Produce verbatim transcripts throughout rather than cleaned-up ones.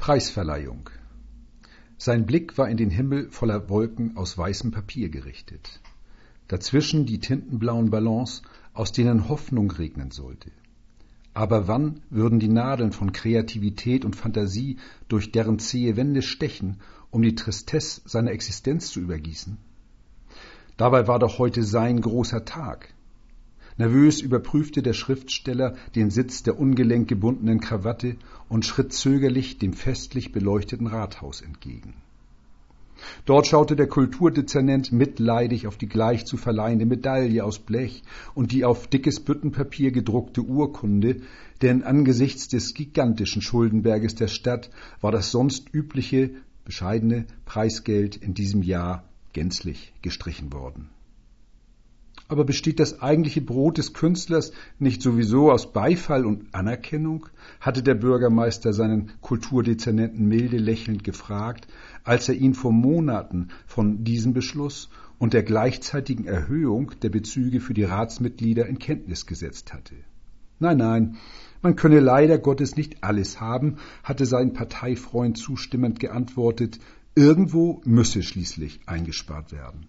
Preisverleihung. Sein Blick war in den Himmel voller Wolken aus weißem Papier gerichtet. Dazwischen die tintenblauen Ballons, aus denen Hoffnung regnen sollte. Aber wann würden die Nadeln von Kreativität und Fantasie durch deren zähe Wände stechen, um die Tristesse seiner Existenz zu übergießen? Dabei war doch heute sein großer Tag. Nervös überprüfte der Schriftsteller den Sitz der ungelenk gebundenen Krawatte und schritt zögerlich dem festlich beleuchteten Rathaus entgegen. Dort schaute der Kulturdezernent mitleidig auf die gleich zu verleihende Medaille aus Blech und die auf dickes Büttenpapier gedruckte Urkunde, denn angesichts des gigantischen Schuldenberges der Stadt war das sonst übliche, bescheidene Preisgeld in diesem Jahr gänzlich gestrichen worden. Aber besteht das eigentliche Brot des Künstlers nicht sowieso aus Beifall und Anerkennung? Hatte der Bürgermeister seinen Kulturdezernenten milde lächelnd gefragt, als er ihn vor Monaten von diesem Beschluss und der gleichzeitigen Erhöhung der Bezüge für die Ratsmitglieder in Kenntnis gesetzt hatte. Nein, nein, man könne leider Gottes nicht alles haben, hatte sein Parteifreund zustimmend geantwortet, irgendwo müsse schließlich eingespart werden.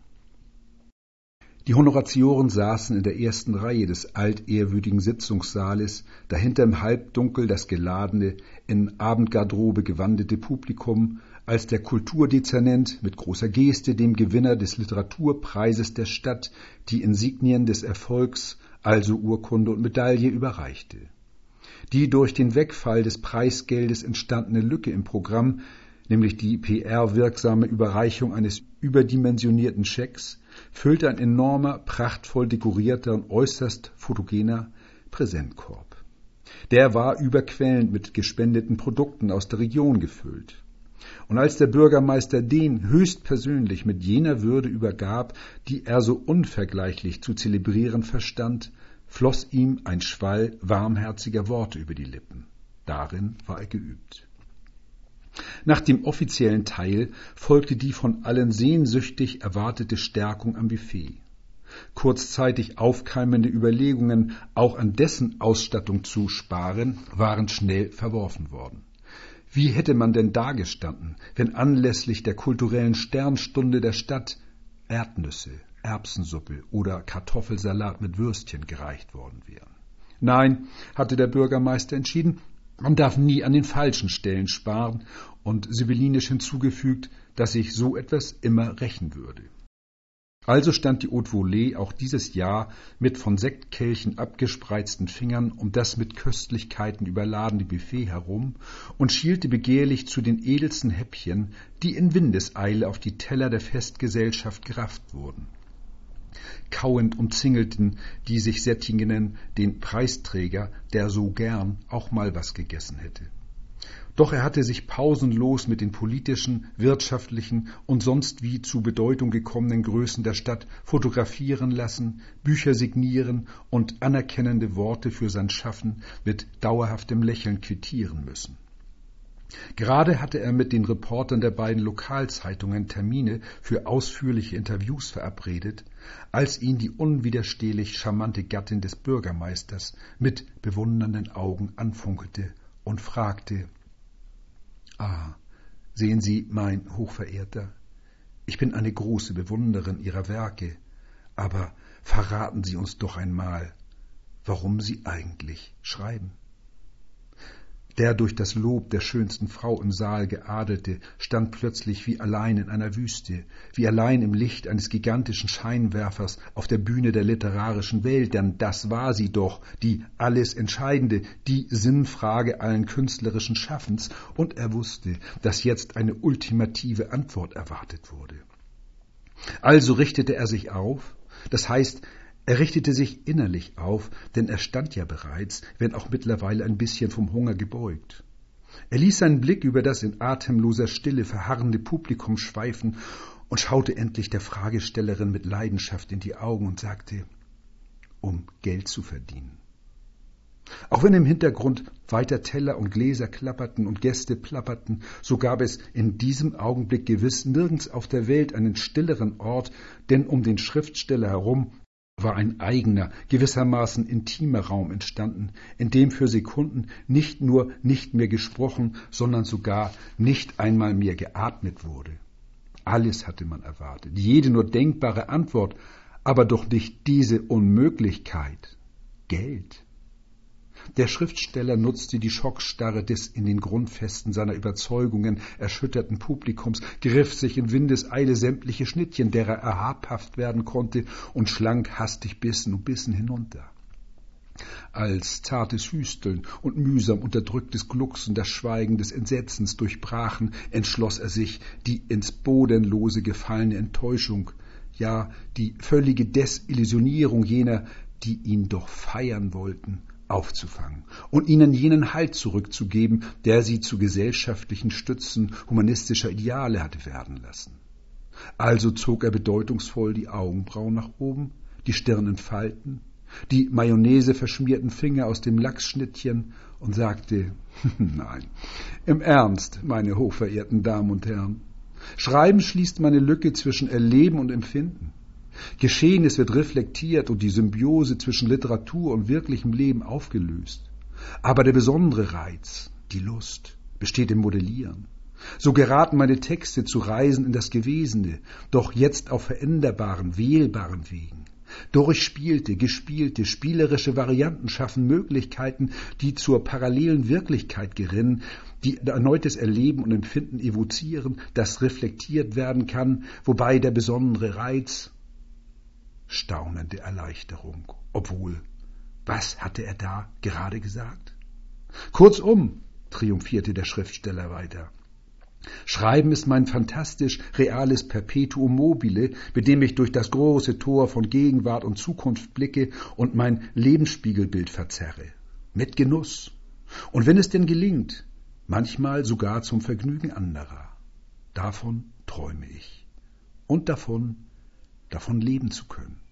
Die Honoratioren saßen in der ersten Reihe des altehrwürdigen Sitzungssaales, dahinter im Halbdunkel das geladene, in Abendgarderobe gewandete Publikum, als der Kulturdezernent mit großer Geste dem Gewinner des Literaturpreises der Stadt die Insignien des Erfolgs, also Urkunde und Medaille, überreichte. Die durch den Wegfall des Preisgeldes entstandene Lücke im Programm, nämlich die P R-wirksame Überreichung eines überdimensionierten Schecks, füllte ein enormer, prachtvoll dekorierter und äußerst fotogener Präsentkorb. Der war überquellend mit gespendeten Produkten aus der Region gefüllt. Und als der Bürgermeister den höchstpersönlich mit jener Würde übergab, die er so unvergleichlich zu zelebrieren verstand, floss ihm ein Schwall warmherziger Worte über die Lippen. Darin war er geübt. Nach dem offiziellen Teil folgte die von allen sehnsüchtig erwartete Stärkung am Buffet. Kurzzeitig aufkeimende Überlegungen, auch an dessen Ausstattung zu sparen, waren schnell verworfen worden. Wie hätte man denn dagestanden, wenn anlässlich der kulturellen Sternstunde der Stadt Erdnüsse, Erbsensuppe oder Kartoffelsalat mit Würstchen gereicht worden wären? Nein, hatte der Bürgermeister entschieden, man darf nie an den falschen Stellen sparen und sibyllinisch hinzugefügt, dass sich so etwas immer rächen würde. Also stand die Haute Volée auch dieses Jahr mit von Sektkelchen abgespreizten Fingern um das mit Köstlichkeiten überladene Buffet herum und schielte begehrlich zu den edelsten Häppchen, die in Windeseile auf die Teller der Festgesellschaft gerafft wurden. Kauend umzingelten die sich Sättigenden den Preisträger, der so gern auch mal was gegessen hätte. Doch er hatte sich pausenlos mit den politischen, wirtschaftlichen und sonst wie zu Bedeutung gekommenen Größen der Stadt fotografieren lassen, Bücher signieren und anerkennende Worte für sein Schaffen mit dauerhaftem Lächeln quittieren müssen. Gerade hatte er mit den Reportern der beiden Lokalzeitungen Termine für ausführliche Interviews verabredet, als ihn die unwiderstehlich charmante Gattin des Bürgermeisters mit bewundernden Augen anfunkelte und fragte: »Ah, sehen Sie, mein Hochverehrter, ich bin eine große Bewunderin Ihrer Werke, aber verraten Sie uns doch einmal, warum Sie eigentlich schreiben?« Der durch das Lob der schönsten Frau im Saal geadelte stand plötzlich wie allein in einer Wüste, wie allein im Licht eines gigantischen Scheinwerfers auf der Bühne der literarischen Welt, denn das war sie doch, die alles Entscheidende, die Sinnfrage allen künstlerischen Schaffens, und er wusste, dass jetzt eine ultimative Antwort erwartet wurde. Also richtete er sich auf, das heißt, er richtete sich innerlich auf, denn er stand ja bereits, wenn auch mittlerweile ein bisschen vom Hunger gebeugt. Er ließ seinen Blick über das in atemloser Stille verharrende Publikum schweifen und schaute endlich der Fragestellerin mit Leidenschaft in die Augen und sagte: »Um Geld zu verdienen.« Auch wenn im Hintergrund weiter Teller und Gläser klapperten und Gäste plapperten, so gab es in diesem Augenblick gewiss nirgends auf der Welt einen stilleren Ort, denn um den Schriftsteller herum war ein eigener, gewissermaßen intimer Raum entstanden, in dem für Sekunden nicht nur nicht mehr gesprochen, sondern sogar nicht einmal mehr geatmet wurde. Alles hatte man erwartet, jede nur denkbare Antwort, aber doch nicht diese Unmöglichkeit. Geld. Der Schriftsteller nutzte die Schockstarre des in den Grundfesten seiner Überzeugungen erschütterten Publikums, griff sich in Windeseile sämtliche Schnittchen, derer er habhaft werden konnte, und schlang hastig Bissen um Bissen hinunter. Als zartes Hüsteln und mühsam unterdrücktes Glucksen das Schweigen des Entsetzens durchbrachen, entschloss er sich, die ins Bodenlose gefallene Enttäuschung, ja die völlige Desillusionierung jener, die ihn doch feiern wollten, aufzufangen und ihnen jenen Halt zurückzugeben, der sie zu gesellschaftlichen Stützen humanistischer Ideale hatte werden lassen. Also zog er bedeutungsvoll die Augenbrauen nach oben, die Stirn in Falten, die Mayonnaise verschmierten Finger aus dem Lachsschnittchen und sagte, nein, im Ernst, meine hochverehrten Damen und Herren, Schreiben schließt meine Lücke zwischen Erleben und Empfinden. Geschehenes wird reflektiert und die Symbiose zwischen Literatur und wirklichem Leben aufgelöst. Aber der besondere Reiz, die Lust, besteht im Modellieren. So geraten meine Texte zu Reisen in das Gewesene, doch jetzt auf veränderbaren, wählbaren Wegen. Durchspielte, gespielte, spielerische Varianten schaffen Möglichkeiten, die zur parallelen Wirklichkeit gerinnen, die erneutes Erleben und Empfinden evozieren, das reflektiert werden kann, wobei der besondere Reiz, staunende Erleichterung, obwohl, was hatte er da gerade gesagt? Kurzum, triumphierte der Schriftsteller weiter, Schreiben ist mein fantastisch reales Perpetuum mobile, mit dem ich durch das große Tor von Gegenwart und Zukunft blicke und mein Lebensspiegelbild verzerre. Mit Genuss. Und wenn es denn gelingt, manchmal sogar zum Vergnügen anderer. Davon träume ich. Und davon, davon leben zu können.